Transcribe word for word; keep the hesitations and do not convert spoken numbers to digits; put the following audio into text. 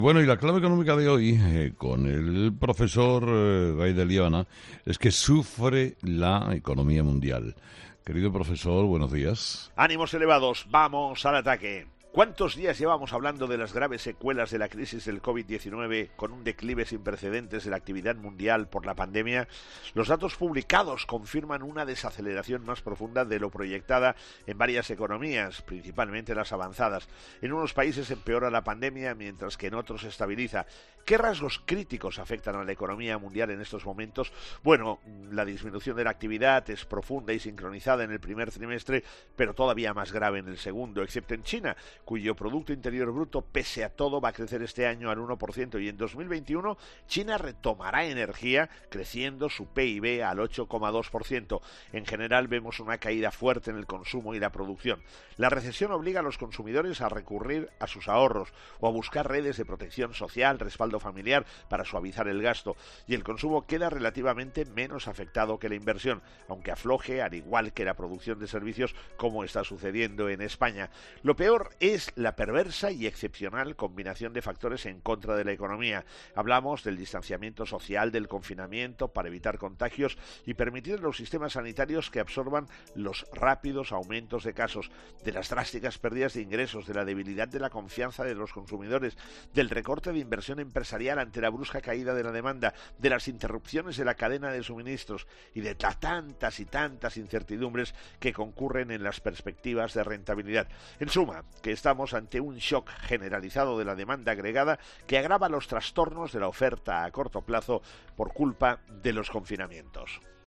Bueno, y la clave económica de hoy, eh, con el profesor eh, Ray de Liana, es que sufre la economía mundial. Querido profesor, buenos días. Ánimos elevados, vamos al ataque. ¿Cuántos días llevamos hablando de las graves secuelas de la crisis del COVID diecinueve con un declive sin precedentes de la actividad mundial por la pandemia? Los datos publicados confirman una desaceleración más profunda de lo proyectada en varias economías, principalmente las avanzadas. En unos países empeora la pandemia, mientras que en otros se estabiliza. ¿Qué rasgos críticos afectan a la economía mundial en estos momentos? Bueno, la disminución de la actividad es profunda y sincronizada en el primer trimestre, pero todavía más grave en el segundo, excepto en China, cuyo Producto Interior Bruto, pese a todo, va a crecer este año al uno por ciento, y en dos mil veintiuno China retomará energía, creciendo su P I B al ocho coma dos por ciento. En general vemos una caída fuerte en el consumo y la producción. La recesión obliga a los consumidores a recurrir a sus ahorros o a buscar redes de protección social, respaldo familiar para suavizar el gasto, y el consumo queda relativamente menos afectado que la inversión, aunque afloje al igual que la producción de servicios, como está sucediendo en España. Lo peor es Es la perversa y excepcional combinación de factores en contra de la economía. Hablamos del distanciamiento social, del confinamiento para evitar contagios y permitir a los sistemas sanitarios que absorban los rápidos aumentos de casos, de las drásticas pérdidas de ingresos, de la debilidad de la confianza de los consumidores, del recorte de inversión empresarial ante la brusca caída de la demanda, de las interrupciones de la cadena de suministros y de tantas y tantas incertidumbres que concurren en las perspectivas de rentabilidad. En suma, que estamos ante un shock generalizado de la demanda agregada que agrava los trastornos de la oferta a corto plazo por culpa de los confinamientos.